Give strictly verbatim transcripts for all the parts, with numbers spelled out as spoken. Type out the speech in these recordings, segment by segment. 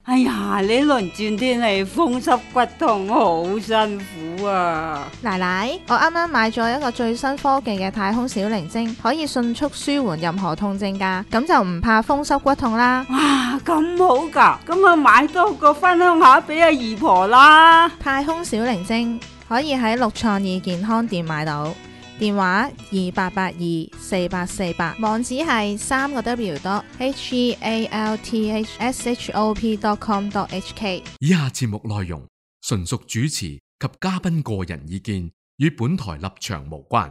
哎呀，呢輪轉天氣風濕骨痛好辛苦啊！ 奶奶，我啱啱買咗一個最新科技嘅太空小靈精，可以迅速舒緩任何痛症㗎，咁就唔怕風濕骨痛啦。 哇，咁好㗎，咁啊買多個分享下俾阿姨婆啦。 太空小靈精可以喺六創意健康店買到。電話二八八二四八四八，網址係三個 W dot H E A L T H S H O P dot com dot H K。 以下節目內容純屬主持及嘉賓個人意見，與本台立場無關。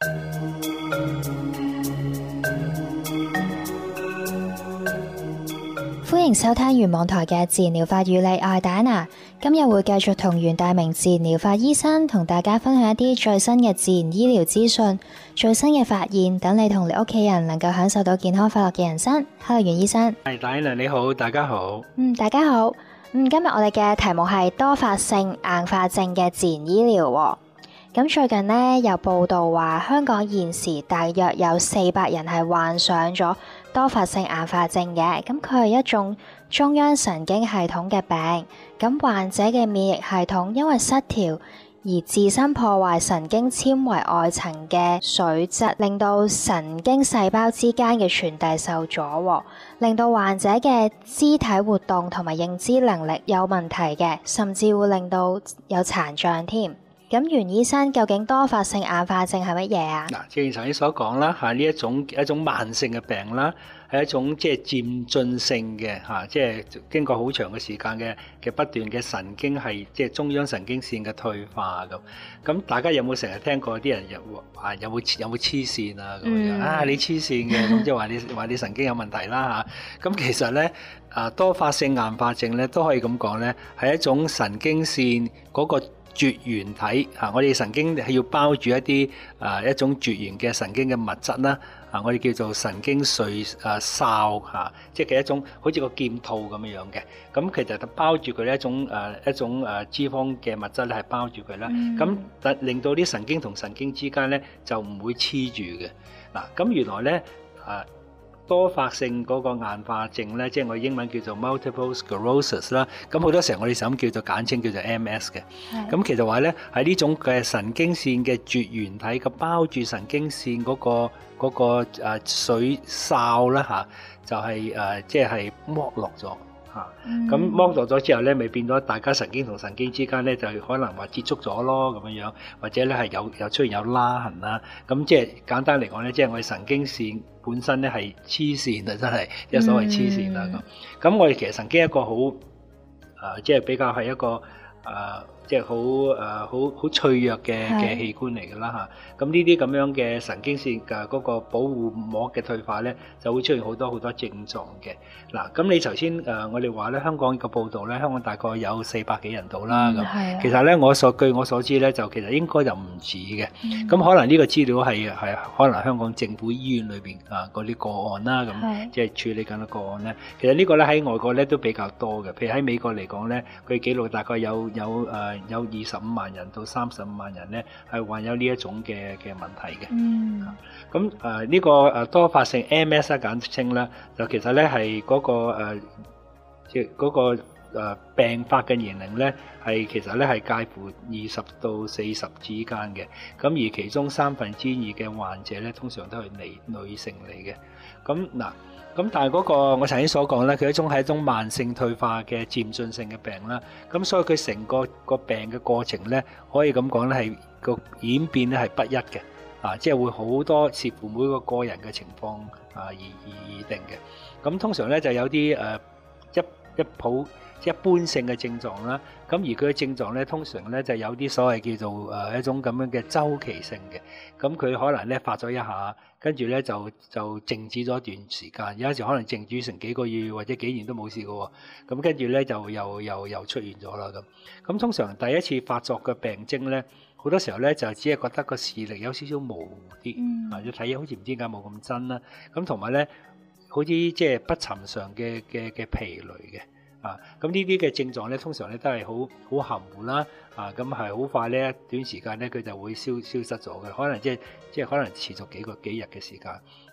歡迎收聽原網台嘅自然療法與你，我係戴安娜。今日會繼續同袁大明自然療法醫生同大家分享一啲最新嘅自然醫療資訊、最新嘅發現，等你同你屋企人能夠享受到健康快樂嘅人生。Hello，袁醫生。 係，戴安娜你好，大家好。 嗯，大家好。嗯，今日我哋嘅題目係多發性硬化症嘅自然醫療喎。咁最近呢，有報道話，香港現時大約有四百人係患上咗多發性硬化症嘅。咁佢係一種中央神經系統嘅病。咁患者嘅免疫系統因為失調而自身破壞神經纖維外層嘅水質，令到神經細胞之間嘅傳遞受阻，令到患者嘅肢體活動同埋認知能力有問題嘅，甚至會令到有殘障添。咁袁醫生，究竟多發性硬化症係乜嘢啊？ 嗱，正如頭先所講啦，嚇呢一種一種慢性嘅病啦，係一種即係漸進性嘅嚇，即係經過好長嘅時間嘅嘅不斷嘅神經係即係中央神經線嘅退化咁。咁大家有冇成日聽過啲人又話有冇有冇黐線啊咁樣、嗯、啊？你黐線嘅咁即係話你話你神經有問題啦嚇。咁其實咧啊，多發性硬化症咧都可以咁講咧，係一種神經線嗰個絕緣體嚇，我哋神經係要包住一啲啊一種絕緣嘅神經嘅物質啦，啊我哋叫做神經髓啊鞘嚇，即係一種好似個劍套咁樣樣嘅，咁其實就包住佢一種誒一種誒脂肪嘅物質咧係包住佢啦，咁但令到啲神經同神經之間咧就唔會黐住嘅。嗱，咁原來咧啊多發性嗰個硬化症咧，即係我英文叫做 multiple sclerosis 啦。咁好多時候我哋就咁叫做簡稱叫做 M S 嘅。咁其實話咧係呢種嘅神經線嘅絕緣體嘅包住神經線嗰個嗰個誒髓鞘啦嚇，就係誒即係剝落咗。嚇，咁剝落咗之後咧，咪變咗大家神經同神經之間咧，就可能話接觸咗咯咁樣樣，或者咧係有有出現有拉痕啦。咁即係簡單嚟講咧，即係我哋神經線本身咧係黐線啊，真係即係所謂黐線啦咁。咁我哋其實神經一個好誒，即係比較係一個誒。即係好誒好好脆弱嘅嘅器官嚟㗎啦嚇，咁呢啲咁樣嘅神經線嘅嗰個保護膜嘅退化咧，就會出現好多好多症狀嘅。嗱，咁你頭先誒我哋話咧，香港個報道咧，香港大概有四百幾人度啦咁。嗯、其實咧，我所據我所知咧，就其實應該就唔止嘅。咁、嗯、可能呢個資料係係可能香港政府醫院裏邊啊嗰啲個案啦，咁即係處理緊嘅個案咧。其實呢個咧喺外國咧都比較多嘅，譬如喺美國嚟講咧，佢記錄大概有有誒。呃有二十五萬人到三十五萬人咧，係患有呢一種嘅嘅問題嘅。嗯。咁誒呢個誒多發性 M S 咧簡稱啦，就其實咧係嗰個誒即係嗰個誒病發嘅年齡咧，係其實咧係介乎二十到四十之間嘅。咁而其中三分之二嘅患者咧，通常都係女女性嚟嘅。咁嗱。咁但係嗰個我頭先所講咧，佢一種係一種慢性退化嘅漸進性嘅病啦。咁所以佢成個個病嘅過程咧，可以咁講咧係個演變咧係不一嘅，啊，即係會好多視乎每個個人嘅情況啊而而而定嘅。咁通常咧就有啲誒一一普即係一般性嘅症狀啦。咁而佢嘅症狀咧，通常咧就有啲所謂叫做誒一種咁樣嘅周期性嘅。咁佢可能咧發咗一下。跟住咧就就靜止咗一段時間，有陣時可能靜止成幾個月或者幾年都冇事嘅喎。咁跟住咧就又又又出現咗啦咁。咁通常第一次發作嘅病徵咧，好多時候咧就只係覺得個視力有少少模糊啲，或者睇嘢好似唔知點解冇咁真啦。咁同埋咧，好似即係不尋常嘅嘅嘅疲累嘅。啊，咁呢啲嘅症狀咧，通常咧都係好好含糊啦，啊，咁係好快咧，短時間咧佢就會消消失咗嘅，可能即係即係可能持續幾個幾日嘅時間。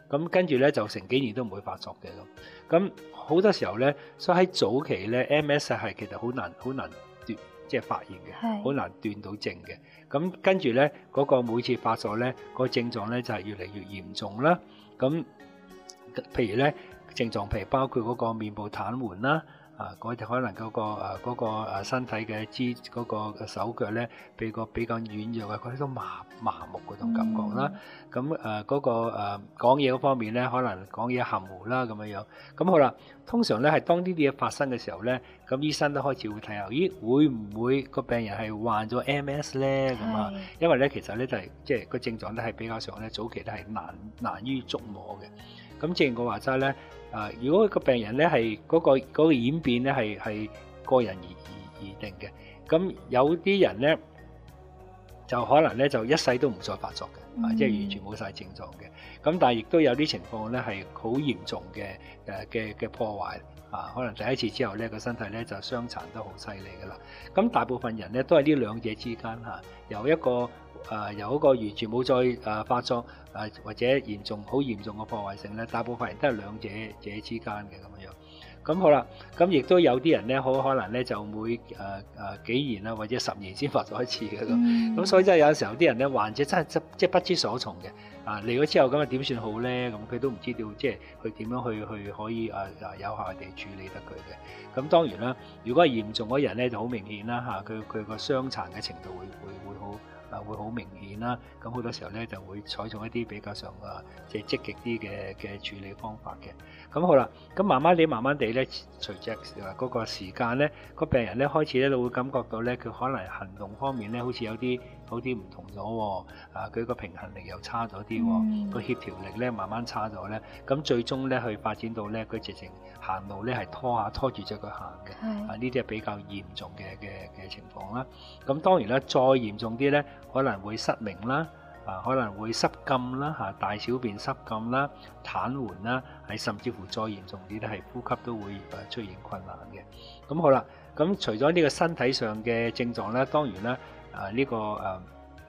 咁跟住咧就成幾年都唔會發作嘅咁。咁好多時候咧，所以喺早期咧 M S 係其實好難好難斷即係發現嘅，好難斷到症嘅。咁跟住咧嗰個每次發作咧，個症狀咧就係越嚟越嚴重啦。咁譬如咧症狀譬如包括嗰個面部癱瘓啦。啊，嗰可能嗰個誒嗰個誒身體嘅肢嗰個手腳咧，比個比較軟弱嘅，嗰啲都麻麻木嗰種感覺啦。咁誒嗰個誒講嘢嗰方面咧，可能講嘢含糊啦咁樣樣。咁好啦，通常咧係當呢啲嘢發生嘅時候咧，咁醫生都開始會睇下，咦會唔會個病人係患咗 M S 咧？咁啊，因為咧其實咧就係即係個症狀咧係比較上咧早期都係難難於捉摸嘅。咁正如我話齋咧。啊！如果個病人咧係嗰個嗰個演變咧係係個人而而而定嘅，咁有啲人咧就可能咧就一世都唔再發作嘅，嗯、啊，即係完全冇晒症狀嘅。咁但係亦都有啲情況咧係好嚴重嘅誒嘅嘅破壞啊！可能第一次之後咧個身體咧就傷殘得好犀利噶啦。咁大部分人咧都係呢兩者之間嚇，由一個。誒、呃、由一個完全冇再誒、呃、發作誒、呃、或者嚴重好嚴重嘅破壞性咧，大部分人都係兩者者之間嘅咁樣。咁好啦，咁亦都有啲人咧，好可能咧就每誒誒、呃、幾年啦，或者十年先發作一次嘅咁。咁、嗯、所以真係有時候啲人咧患者真係即係不知所從嘅。啊嚟咗之後咁啊點算好咧？咁佢都唔知道即係佢點樣去去可以誒誒、呃、有效地處理得佢嘅。咁當然啦，如果係嚴重嗰人咧就好明顯啦嚇，佢佢個傷殘嘅程度會會會好。啊，會好明顯啦，咁好多時候咧就會採用一啲比較上啊，即係積極啲嘅嘅處理方法嘅。咁好啦，咁慢慢地、慢慢地咧，隨著嗰個時間咧，個病人咧開始咧就會感覺到咧，佢可能行動方面咧好似有啲好啲唔同咗喎。啊，佢個平衡力又差咗啲喎，個、嗯、協調力咧慢慢差咗咧。咁最終咧去發展到咧，佢直情行路咧係拖下拖住隻腳行嘅。啊，呢啲係比較嚴重嘅嘅嘅情況啦。咁當然啦，再嚴重啲咧。可能會失明啦，啊可能會失禁啦，嚇大小便失禁啦，癱瘓啦，係甚至乎再嚴重啲咧，係呼吸都會誒出現困難嘅。咁好啦，咁除咗呢個身體上嘅症狀咧，當然啦，啊呢個誒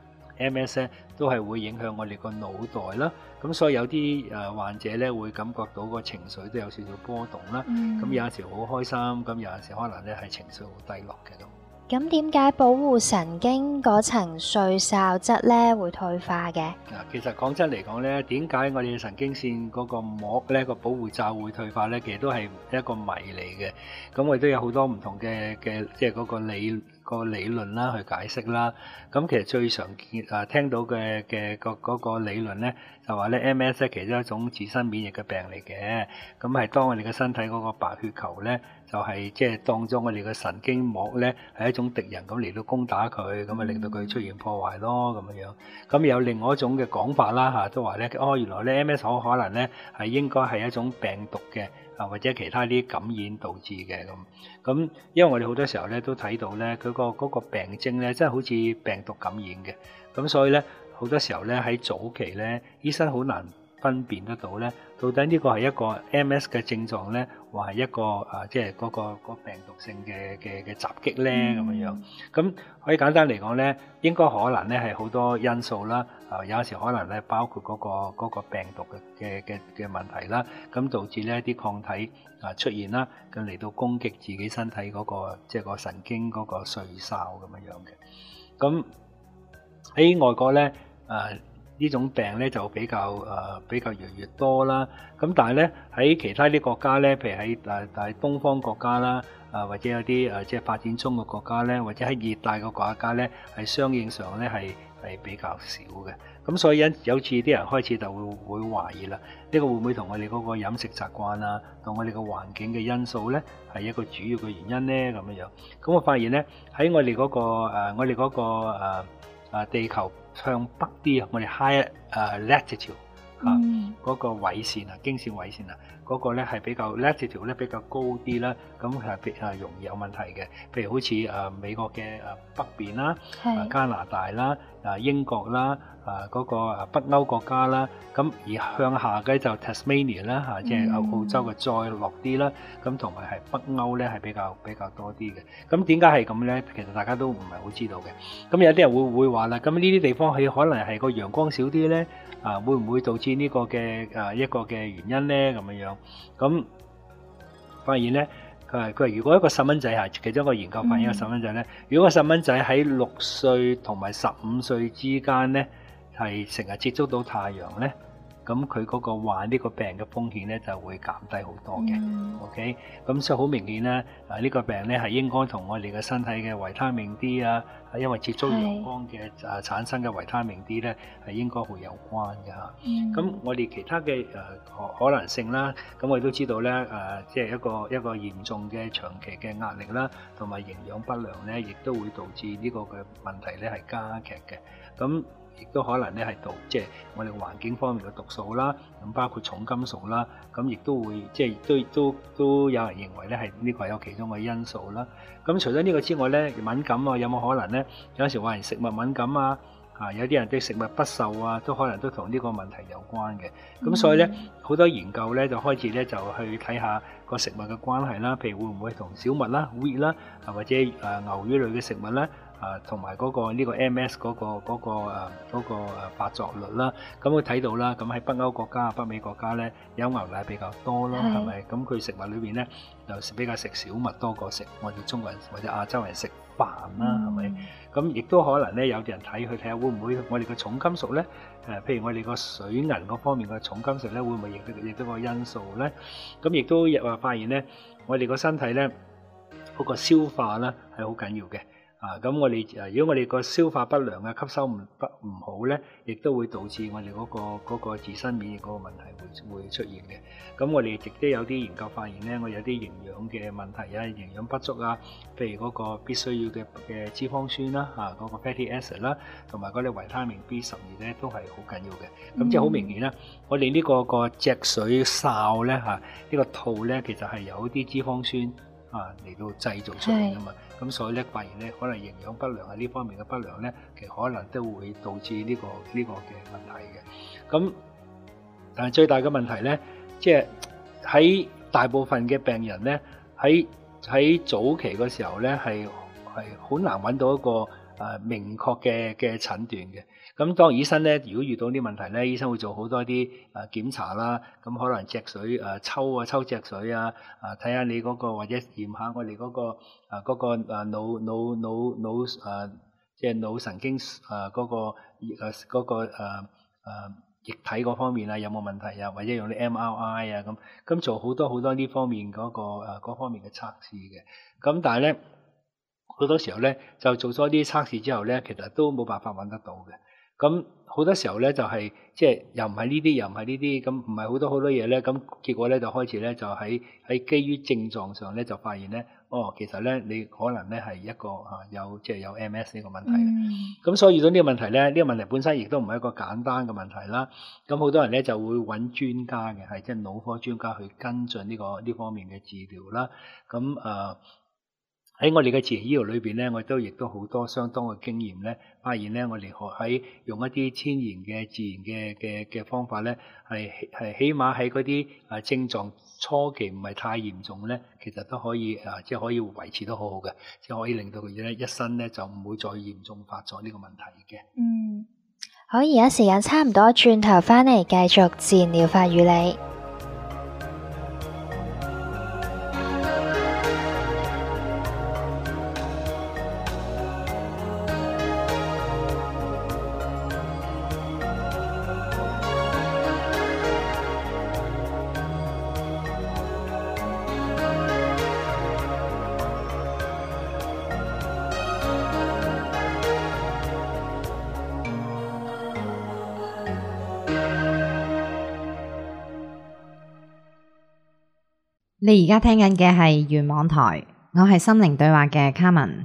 M S 咧都係會影響我哋個腦袋啦。咁所以有啲誒患者咧會感覺到個情緒都有少少波動啦。咁、嗯、有陣時好開心，咁有陣時可能咧係情緒好低落嘅咁。 咁點解保護神經嗰層髓鞘質咧會退化嘅？ 嗱，其實講真嚟講咧，點解我哋神經線嗰個膜咧個保護罩會退化咧？其實都係一個謎嚟嘅。咁我哋都有好多唔同嘅嘅，即係嗰個理個理論啦去解釋啦。咁其實最常見啊聽到嘅嘅個嗰個理論咧，就話咧 M S 咧其實係一種自身免疫嘅病嚟嘅。咁係當我哋嘅身體嗰個白血球咧，就係即係當咗我哋嘅神經膜咧係一種敵人咁嚟到攻打佢，咁啊令到佢出現破壞咯咁樣樣。咁有另外一種嘅講法啦嚇，都話咧哦原來咧 M S 好可能咧係應該係一種病毒嘅啊或者其他啲感染導致嘅咁。咁因為我哋好多時候咧都睇到咧佢個嗰個病徵咧真係好似病毒感染嘅，咁所以咧好多時候咧喺早期咧醫生好難分辨得到咧，到底呢個係一個 M S 嘅症狀咧，或係一個啊，即係嗰個嗰病毒性嘅嘅嘅襲擊咧咁樣樣。咁可以簡單嚟講咧，應該可能咧係好多因素啦。啊，有時可能咧包括嗰個嗰個病毒嘅嘅嘅嘅問題啦，咁導致呢一啲抗體啊出現啦，咁嚟到攻擊自己身體嗰個即係個神經嗰個髓鞘咁樣樣嘅。咁喺外國咧，誒。呢種病咧就比較誒、呃、比較越嚟越多啦，咁但係咧喺其他啲國家咧，譬如喺誒誒東方國家啦，啊或者有啲誒即係發展中嘅國家咧，或者喺熱帶嘅國家咧，係相應上咧係係比較少嘅。咁所以有有次啲人開始就會會懷疑啦，呢、這個會唔會同我哋嗰個飲食習慣啊，同我哋個環境嘅因素咧係一個主要嘅原因咧咁樣樣。咁我發現咧喺我哋嗰、那個、呃、我哋嗰、那個誒、呃啊、地球向北啲啊，我哋 high 誒 latitude 嚇嗰個緯線啊，經線緯線啊，嗰、那個咧係比較 latitude 咧比較高啲啦，咁係比較容易有問題嘅。譬如好似誒美國嘅誒北邊啦，啊加拿大啦，啊英國啦，啊嗰個誒北歐國家啦，咁而向下嘅就 Tasmania 啦嚇，即係澳澳洲嘅再落啲啦，咁同埋係北歐咧係比較比較多啲嘅。咁點解係咁咧？其實大家都唔係好知道嘅。咁有啲人會會話啦，咁呢啲地方佢可能係個陽光少啲咧，啊會唔會導致致呢個嘅誒一個嘅原因咧？咁樣樣咁發現咧，佢係佢話如果一個細蚊仔係其中一個研究發現一個細蚊仔咧，嗯、如果個細蚊仔喺六歲同埋十五歲之間咧，係成日接觸到太陽咧，咁佢嗰個患呢個病嘅風險咧就會減低好多嘅。嗯、OK，咁所以好明顯咧，啊呢、呢個病咧係應該同我哋嘅身體嘅維他命 D 啊，因為接觸陽光嘅啊產生嘅維他命 D 咧係應該會有關嘅嚇。咁、嗯、我哋其他嘅誒可可能性啦，咁我哋都知道咧誒，即係一個一個嚴重嘅長期嘅壓力啦，同埋營養不良咧，亦都會導致呢個嘅問題咧係加劇嘅。咁亦都可能咧係導即係我哋環境方面嘅毒素啦，咁包括重金屬啦，咁亦都會即係都都都有人認為咧係呢個係有其中嘅因素啦。咁除咗呢個之外咧，敏感啊有冇可能咧？有時話人食物敏感啊，啊有啲人對食物不受啊，都可能都同呢個問題有關嘅。咁所以咧好多研究咧就開始咧就去睇下個食物嘅關係啦，譬如會唔會同小麥啦、wheat 啦，啊或者誒牛乳類嘅食物咧。啊，同埋嗰個呢個 M S 嗰個嗰個誒嗰個誒發作率啦，咁會睇到啦。咁喺北歐國家、北美國家咧，有牛奶比較多咯，係咪？咁佢食物裏邊咧，就比較食小麥多過食我哋中國人或者亞洲人食飯啦，係咪？咁亦都可能咧，有啲人睇去睇下會唔會我哋嘅重金屬咧？誒，譬如我哋個水銀嗰方面嘅重金屬咧，會唔會亦都亦都個因素咧？咁亦都亦話發現咧，我哋個身體咧嗰個消化咧係好緊要嘅。啊，咁我哋誒，如果我哋個消化不良啊，吸收唔不唔好咧，亦都會導致我哋嗰個嗰個自身免疫嗰個問題會會出現嘅。咁我哋亦都有啲研究發現咧，我有啲營養嘅問題啊，營養不足啊，譬如嗰個必須要嘅嘅脂肪酸啦，嚇嗰個 fatty acid 啦，同埋嗰啲維他命 B 十二咧，都係好緊要嘅。咁即係好明顯啦，我哋呢個個脊髓哨咧嚇，呢個肚咧其實係有啲脂肪酸啊嚟到製造出嚟噶嘛。咁所以咧，發現咧，可能營養不良啊呢方面嘅不良咧，其實可能都會導致呢個呢個嘅問題嘅。咁但係最大嘅問題咧，即係喺大部分嘅病人咧，喺喺早期嗰時候咧，係係好難揾到一個誒明確嘅嘅診斷嘅。咁當醫生咧，如果遇到啲問題咧，醫生會做好多啲誒檢查啦。咁可能脊髓誒抽啊，抽脊髓啊，啊睇下你嗰個或者驗下我哋嗰個誒嗰個誒腦腦腦腦誒即係腦神經誒嗰個誒嗰個誒誒液體嗰方面啊有冇問題啊，或者用啲 M R I 啊咁，咁做好多好多呢方面嗰個誒嗰方面嘅測試嘅。咁但係咧好多時候咧就做咗啲測試之後咧，其實都冇辦法揾得到嘅。咁好多時候咧就係即係又唔係呢啲，又唔係呢啲，咁唔係好多好多嘢咧，咁結果咧就開始咧就喺喺基於症狀上咧就發現咧，哦，其實咧你可能咧係一個啊有即係有 M S 呢個問題嘅。咁、嗯、所以遇到呢個問題咧，呢、呢個問題本身亦都唔係一個簡單嘅問題啦。咁好多人咧就會揾專家嘅，係即係腦科專家去跟進呢、呢個呢方面嘅治療啦。咁誒。呃喺我哋嘅自然醫療裏邊咧，我都亦都好多相當嘅經驗咧，發現咧，我哋學喺用一啲天然嘅自然嘅嘅嘅方法咧，係係起碼喺嗰啲誒症狀初期唔係太嚴重咧，其實都可以啊，即係可以維持得好好嘅，即係可以令到佢咧一生咧就唔會再嚴重發作呢個問題嘅。 嗯，好，而家時間差唔多，轉頭翻嚟繼續自然療法與你。 你而家聽緊嘅係圓網台，我係心靈對話嘅卡文。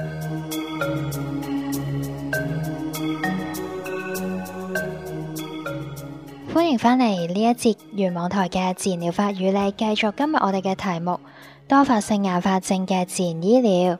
歡迎返嚟呢一節圓網台嘅自然療法與你，繼續今日我哋嘅題目多發性硬化症嘅自然醫療。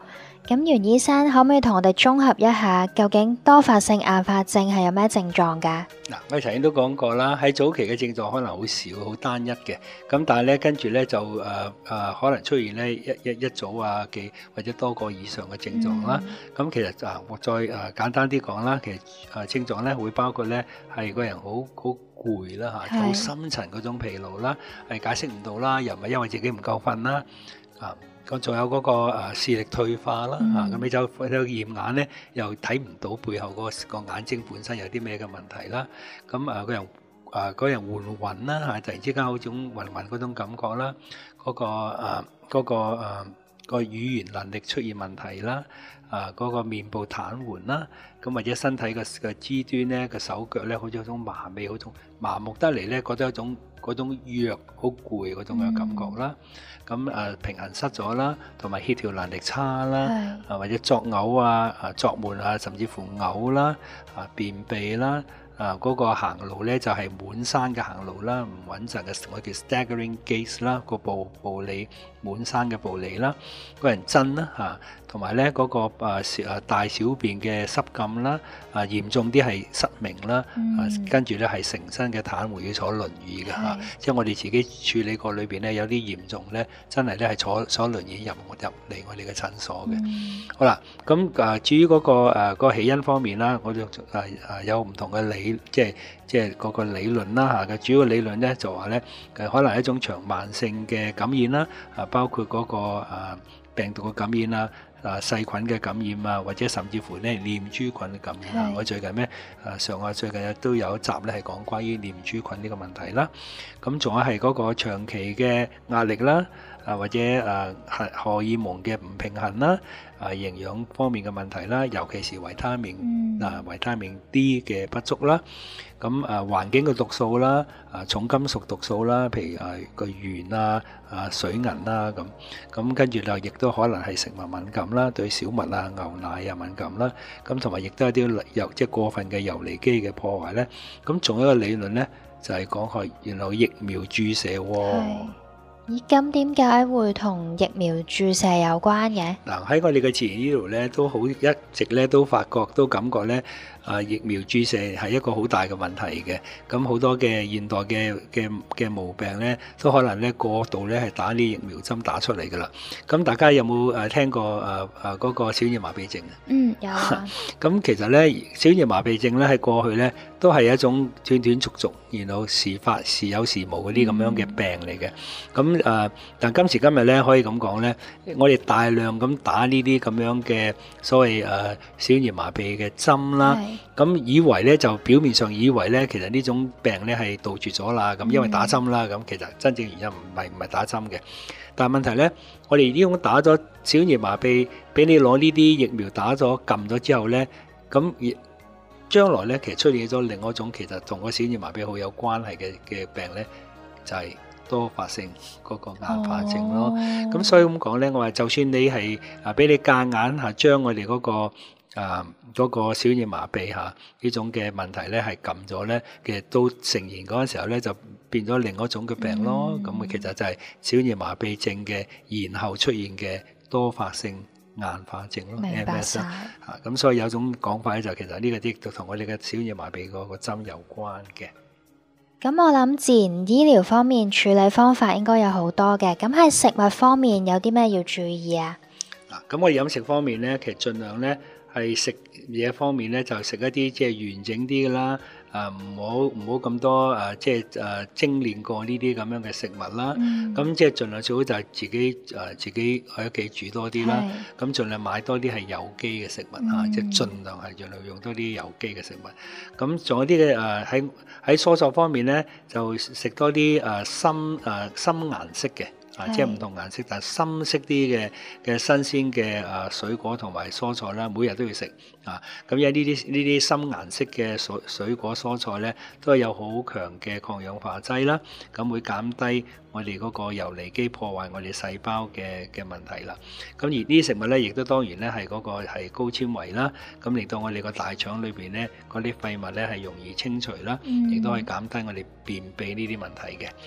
咁袁醫生可唔可以同我哋綜合一下，究竟多發性硬化症係有咩症狀㗎？ 嗱，我頭先都講過啦，喺早期嘅症狀可能好少、好單一嘅，咁但係咧跟住咧就誒誒、呃呃、可能出現咧一一一組啊嘅或者多個以上嘅症狀啦。咁、嗯、其實啊，我再誒、呃、簡單啲講啦，其實誒、呃、症狀咧會包括咧係個人好好攰啦嚇，好深層嗰種疲勞啦，係解釋唔到啦，又唔係因為自己唔夠瞓啦啊。咁仲有嗰個誒視力退化啦，嚇咁你就喺度驗眼咧，又睇唔到背後嗰個個眼睛本身有啲咩嘅問題啦。咁誒個人誒個人暈暈啦嚇，突然之間有種暈暈嗰種感覺啦。嗰個誒嗰個誒個語言能力出現問題啦。啊嗰個面部癱瘓啦，咁或者身體嘅嘅肢端咧個手腳咧，好似有種麻痹，好種麻木得嚟咧，覺得有種嗰種弱好攰嗰種嘅感覺啦。咁誒平衡失咗啦，同埋協調能力差啦，啊或者作嘔啊、啊作悶啊，甚至乎嘔啦、啊便秘啦。啊嗰、那個行路咧就係、是、滿山嘅行路啦，唔穩陣嘅，我叫 staggering gait 啦，個步步履滿山嘅步履啦，個人震啦嚇，同埋咧嗰個啊啊大小便嘅失禁啦，啊嚴重啲係失明啦，嗯、啊跟住咧係成身嘅癱瘓要坐輪椅嘅嚇，即係我哋自己處理過裏邊咧有啲嚴重咧，真係咧係坐坐輪椅入入嚟我哋嘅診所嘅。嗯、好啦，咁啊至於嗰、那個誒、啊那個起因方面啦，我哋誒誒有唔同嘅理。即係即係嗰個理論啦嚇，嘅主要理論咧就話咧，誒可能係一種長慢性嘅感染啦，啊包括嗰個啊病毒嘅感染啦，啊細菌嘅感染啊，或者甚至乎咧念珠菌嘅感染啊。我最近咧啊上個最近都有一集咧係講關於念珠菌呢個問題啦。咁仲有係嗰個長期嘅壓力啦，啊或者誒荷荷爾蒙嘅唔平衡啦。啊，營養方面嘅問題啦，尤其是維他命、嗯、啊維他命 D 嘅不足啦，咁啊環境嘅毒素啦，啊重金屬毒素啦，譬如啊個鉛啊、啊水銀啦咁，咁跟住就亦都可能係食物敏感啦，對小麥啊、牛奶啊敏感啦，咁同埋亦都有啲油即係過分嘅游離基嘅破壞咧，咁仲有一個理論咧就係講係原來疫苗注射喎。 咦，咁點解會同疫苗注射有關嘅？ 嗱，喺我哋嘅自然醫療咧，都好一直咧都發覺都感覺咧，啊疫苗注射係一個好大嘅問題嘅。咁好多嘅現代嘅嘅嘅毛病咧，都可能咧過度咧係打啲疫苗針打出嚟噶啦。咁大家有冇誒聽過誒誒嗰個小兒麻痹症啊？嗯，有啊。咁其實咧，小兒麻痹症咧喺過去咧都係一種斷斷續續，然後時發時有時無嗰啲咁樣嘅病嚟嘅。咁誒、呃，但今時今日咧，可以咁講咧，我哋大量咁打呢啲咁樣嘅所謂誒、呃、小兒麻痹嘅針啦，咁以為咧就表面上以為咧，其實呢種病咧係杜絕咗啦，咁因為打針啦，咁其實真正原因唔係唔係打針嘅，但係問題咧，我哋呢種打咗小兒麻痹，俾你攞呢啲疫苗打咗撳咗之後咧，咁而將來咧其實出現咗另外一種其實同個小兒麻痹好有關係嘅嘅病咧，就係、是。多發性嗰個硬化症咯，咁、oh. 所以咁講咧，我話就算你係啊俾你夾硬嚇將我哋嗰、嗰個啊嗰、嗰個小兒麻痹嚇呢種嘅問題咧係撳咗咧，其實到成年嗰陣時候咧就變咗另一種嘅病咯。咁、mm. 其實就係小兒麻痹症嘅然後出現嘅多發性硬化症咯。明白曬嚇，咁所以有種講法咧，就其實呢個啲同我哋嘅小兒麻痹嗰個針有關嘅。 咁我諗自然醫療方面處理方法應該有好多嘅，咁喺食物方面有啲咩要注意啊？ 嗱，咁我哋飲食方面咧，其實盡量咧係食嘢方面咧就食一啲即係完整啲嘅啦，啊唔好唔好咁多啊即係誒精煉過呢啲咁樣嘅食物啦。咁即係盡量最好就係自己誒自己喺屋企煮多啲啦。咁盡量買多啲係有機嘅食物嚇，即係盡量係盡量用多啲有機嘅食物。咁仲有啲嘅誒喺喺蔬菜方面咧，就食多啲誒深誒深顏色嘅。啊，即係唔同顏色，但係深色啲嘅嘅新鮮嘅啊水果同埋蔬菜啦，每日都要食啊。咁有呢啲呢啲深顏色嘅水水果蔬菜咧，都係有好強嘅抗氧化劑啦。咁會減低我哋嗰個游離基破壞我哋細胞嘅嘅問題啦。咁而呢啲食物咧，亦都當然咧係嗰個係高纖維啦。咁令到我哋個大腸裏邊咧嗰啲廢物咧係容易清除啦，亦都可以減低我哋便秘呢啲問題嘅。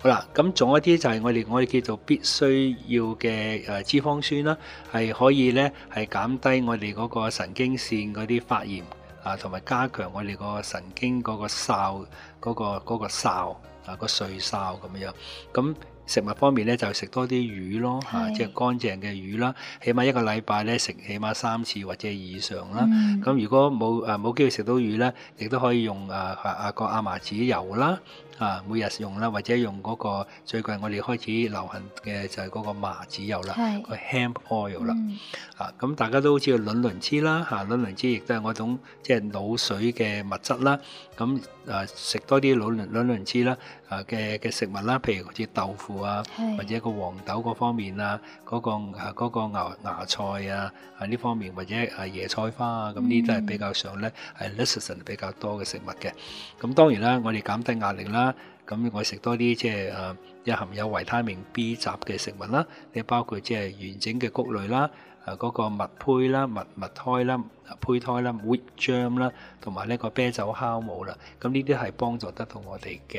好啦，咁仲有一啲就係我哋我哋叫做必須要嘅誒脂肪酸啦，係可以咧係減低我哋嗰個神經線嗰啲發炎啊，同埋加強我哋個神經嗰個哨嗰個嗰個哨啊個睡哨咁樣。咁食物方面咧就食多啲魚咯嚇，即係乾淨嘅魚啦，起碼一個禮拜咧食起碼三次或者以上啦。咁、嗯、如果冇誒冇機會食到魚咧，亦都可以用誒啊個亞麻籽油啦。啊，每日用啦，或者用嗰個最近我哋開始流行嘅就係嗰個麻籽油啦，個 hemp oil 啦。嗯、啊，咁大家都好似卵磷脂啦，嚇卵磷脂亦都係嗰種即係腦水嘅物質啦。咁誒食多啲卵磷卵磷脂啦，誒嘅嘅食物啦，譬如好似豆腐啊，或者個黃豆嗰方面啊，嗰、嗰個誒嗰個芽芽菜啊，啊呢方面或者誒椰菜花啊，咁呢啲都係比較上咧係 lecithin 比較多嘅食物嘅。咁當然啦，我哋減低壓力啦。咁我食多啲即係誒一含有維他命 B 雜嘅食物啦，你包括即係完整嘅穀類啦，誒嗰個麥胚啦、麥麥胎啦、胚胎啦、wheat germ 啦，同埋呢個啤酒酵母啦，咁呢啲係幫助得到我哋嘅。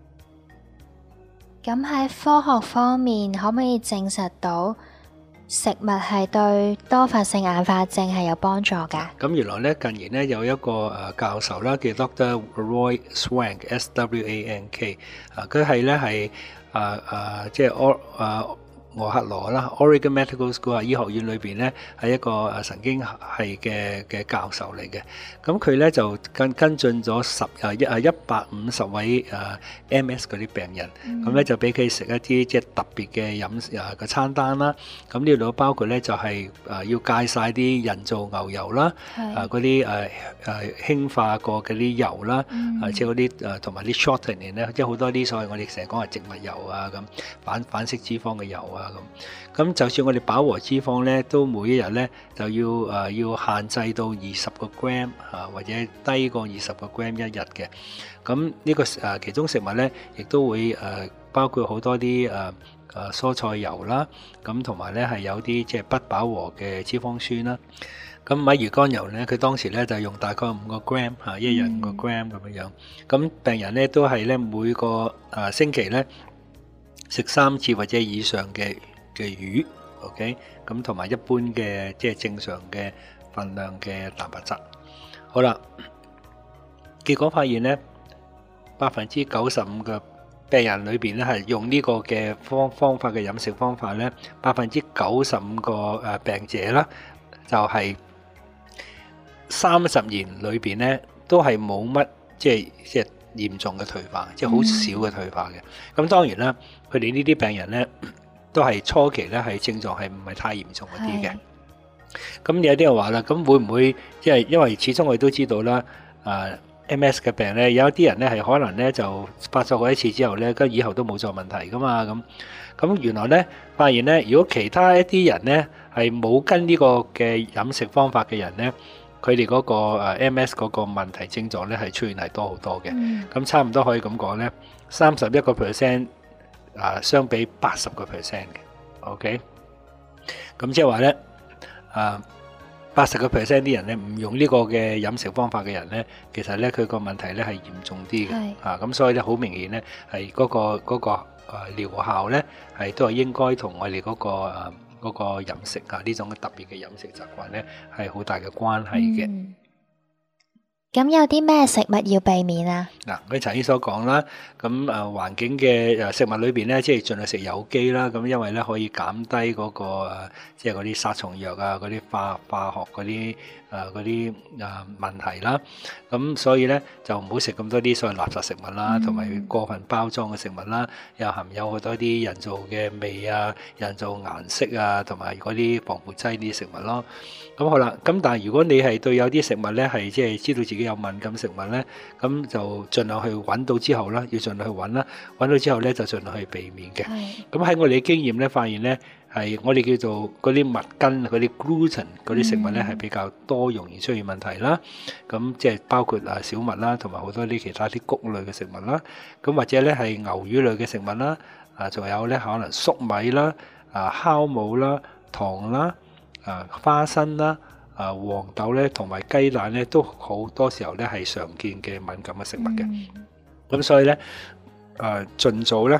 咁喺科學方面，可唔可以證實到食物係對多發性硬化症係有幫助㗎？ 咁原來咧近年咧有一個誒教授啦，叫 Doctor Roy Swank S W A N K， 啊佢係咧係誒誒即係我誒。俄克羅啦 ，Oregon Medical School 啊，醫學院裏邊咧係一個誒神經系嘅嘅教授嚟嘅。咁佢咧就跟跟進咗十誒一誒一百五十位誒 M S 嗰啲病人，咁咧、嗯、就俾佢食一啲即係特別嘅飲食誒嘅餐單啦。咁呢度包括咧就係誒要戒晒啲人造牛油啦，誒嗰啲誒誒氫化過嘅啲油啦，誒即係嗰啲誒同埋啲 shortening 咧，即係好多啲所謂我哋成日講係植物油啊咁反反式脂肪嘅油啊。咁，咁就算我哋飽和脂肪咧，都每一日咧就要誒、呃、要限制到二十個 gram 啊，或者低過二十個 gram 一日嘅。咁呢、這個誒、呃、其中食物咧，亦都會誒、呃、包括好多啲誒誒蔬菜油啦，咁同埋咧係有啲即係不飽和嘅脂肪酸啦。咁米魚肝油咧，佢當時咧就用大概五個 gram 嚇，一日五個 gram 咁樣樣。咁病人咧都係咧每個誒、呃、星期咧，食三次或者以上嘅嘅魚 ，OK，咁同埋一般嘅即係正常嘅份量嘅蛋白質。好啦，結果發現咧，百分之九十五嘅病人裏邊咧係用呢個嘅方方法嘅飲食方法咧，百分之九十五個誒病者啦，就係三十年裏邊咧都係冇乜即係即係嚴重嘅退化，即係好少嘅退化嘅。咁、嗯、當然啦。佢哋呢啲病人咧，都係初期咧係症狀係唔係太嚴重嗰啲嘅。咁有啲人話啦，咁會唔會即係因為始終我哋都知道啦，啊 M S 嘅病咧，有一啲人咧係可能咧就發作過一次之後咧，跟以後都冇再問題噶嘛。咁咁原來咧發現咧，如果其他一啲人咧係冇跟呢個嘅飲食方法嘅人咧，佢哋嗰個誒 M S 嗰個問題症狀咧係出現係多好多嘅。咁、嗯、差唔多可以咁講咧，三十一個 percent。啊，相比八十個 percent 嘅 ，OK，咁即係話咧，啊，八十個 percent 啲人咧唔用呢個嘅飲食方法嘅人咧，其實咧佢個問題咧係嚴重啲嘅，是啊，咁所以咧好明顯咧係嗰個嗰、嗰個誒療效咧係都係應該同我哋嗰、嗰個誒嗰、啊嗰個飲食啊呢種特別嘅飲食習慣咧係好大嘅關係嘅。嗯咁有啲咩食物要避免啊？ 嗱，我哋頭先所講啦，咁誒環境嘅誒食物裏邊咧，即係盡量食有機啦。咁因為咧可以減低嗰個誒，即係嗰啲殺蟲藥啊，嗰啲化化學嗰啲誒嗰啲誒問題啦。咁所以咧就唔好食咁多啲所謂垃圾食物啦，同埋過分包裝嘅食物啦，又含有好多啲人造嘅味啊、人造顏色啊，同埋嗰啲防腐劑啲食物咯。咁好啦，咁但係如果你係對有啲食物咧係即係知道自己有敏感食物咧，咁就盡量去揾到之後啦，要盡量去揾啦，揾到之後咧就盡量去避免嘅。咁喺我哋嘅經驗咧，發現咧係我哋叫做嗰啲麥根、嗰啲 gluten 嗰啲食物咧係比較多容易出現問題啦。咁即係包括啊小麥啦，同埋好多啲其他啲穀類嘅食物啦。咁或者咧係牛乳類嘅食物啦，啊仲有咧可能粟米啦、啊酵母啦、糖啦。啊花生啦、啊黃豆咧，同埋雞蛋咧，都好多時候咧係常見嘅敏感嘅食物嘅。咁、嗯、所以咧，誒盡早咧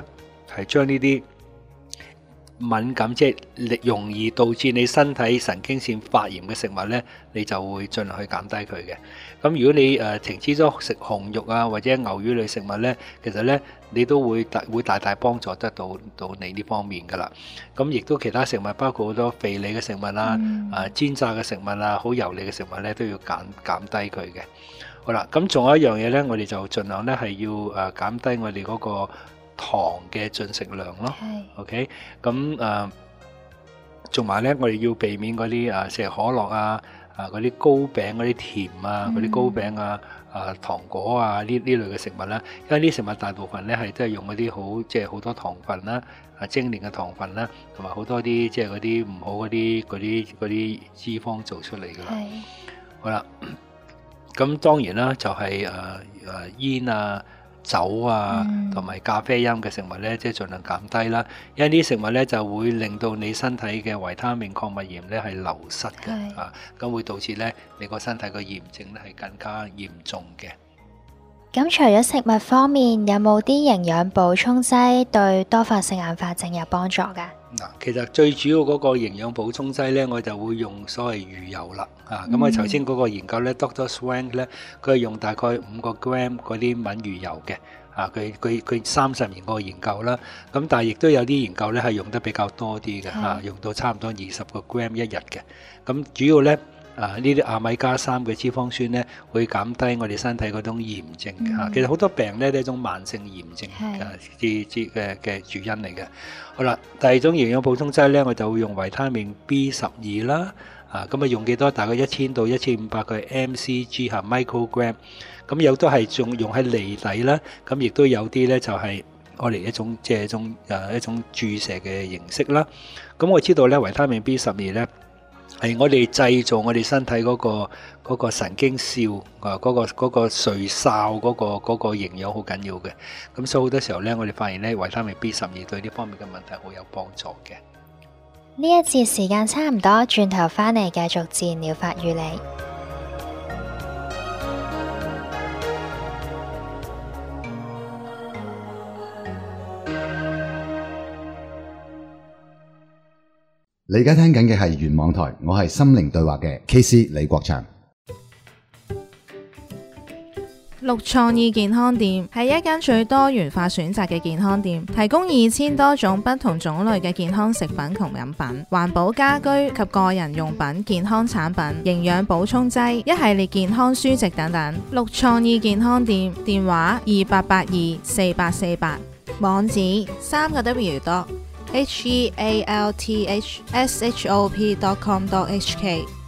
係將呢啲敏感即係容易導致你身體神經線發炎嘅食物呢，你就會盡量去減低佢嘅。咁如果你誒、呃、停止咗食紅肉啊或者牛魚類食物呢，其實呢，你都會大會大大幫助得到到你呢方面噶啦。咁亦都其他食物包括好多肥膩嘅食物啦、嗯、啊煎炸嘅食物啊、好油膩嘅食物呢，都要減減低佢嘅。好啦，咁仲有一樣嘢呢，我哋就盡量呢係要誒減低我哋嗰個糖嘅進食量咯。OK，咁誒，仲埋呢，我哋要避免嗰啲誒食可樂啊、啊嗰啲糕餅嗰啲甜啊、嗰啲、嗯、糕餅啊、啊糖果啊呢呢類嘅食物啦，因為呢啲食物大部分呢係都係用嗰啲好即係好多糖分啦、啊精煉嘅糖分啦，同埋好多啲即係嗰啲唔好嗰啲嗰啲嗰啲脂肪做出嚟㗎啦。好啦。咁當然啦，就係誒誒煙啊、酒啊，同埋、嗯、咖啡因嘅食物咧，即係盡量減低啦。因為呢啲食物咧就會令到你身體嘅維他命、礦物鹽咧係流失嘅，是啊，咁會導致咧你個身體個炎症咧係更加嚴重嘅。 咁除咗食物方面，有冇啲營養補充劑對多發性硬化症有幫助㗎？ 嗱，其實最主要嗰個營養補充劑咧，我就會用所謂魚油啦。啊，咁我頭先嗰個研究咧 ，Doctor Swank 咧，佢係用大概五個 gram 嗰啲敏魚油嘅。啊，佢佢佢三十年個研究啦。咁但係亦都有啲研究咧係用得比較多啲嘅，嚇，用到差唔多二十個 gram 一日嘅。咁主要咧。啊！呢啲亞米加三嘅脂肪酸咧，會減低我哋身體嗰種炎症嘅嚇。嗯、其實好多病咧都係一種慢性炎症嘅之之嘅嘅主因嚟嘅。好啦，第二種營養補充劑咧，我就會用維他命 B 十二啦。啊，咁啊用幾多？大概一千到一千五百個 M C G 嚇 microgram。咁有都係仲用喺脷底啦。咁亦都有啲咧就係我嚟一種即係一種誒一種注射嘅形式啦。咁我知道咧維他命 B 十二咧。係我哋製造我哋身體嗰個嗰個神經鞘啊，嗰個嗰個髓鞘嗰個嗰個營養好緊要嘅。咁所以好多時候咧，我哋發現咧維他命 B 十二對呢方面嘅問題好有幫助嘅。 呢一節時間差唔多，轉頭翻嚟繼續自然療法與你。 你而家聽緊嘅係原網台，我係心靈對話嘅 K C 李國祥。 綠創意健康店係一間最多元化選擇嘅健康店，提供二千多種不同種類嘅健康食品同飲品、環保家居及個人用品、健康產品、營養補充劑、一系列健康書籍等等。綠創意健康店電話二八八二四八四八，網址三個 W 多。H E A L T H S H O P dot com dot H K